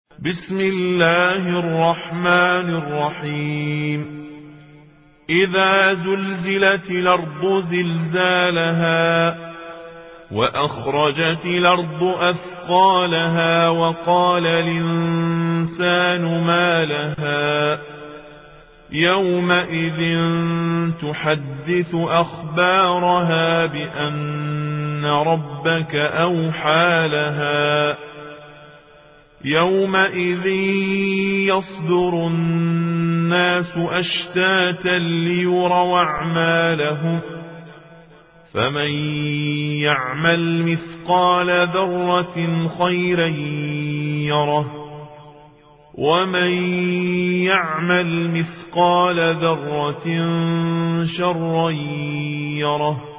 بسم الله الرحمن الرحيم. إذا زلزلت الأرض زلزالها وأخرجت الأرض أثقالها وقال الإنسان ما لها يومئذ تحدث أخبارها بأن ربك أوحى لها يومئذ يصدر الناس أشتاتا ليروا أعمالهم فمن يعمل مثقال ذرة خيرا يره ومن يعمل مثقال ذرة شرا يره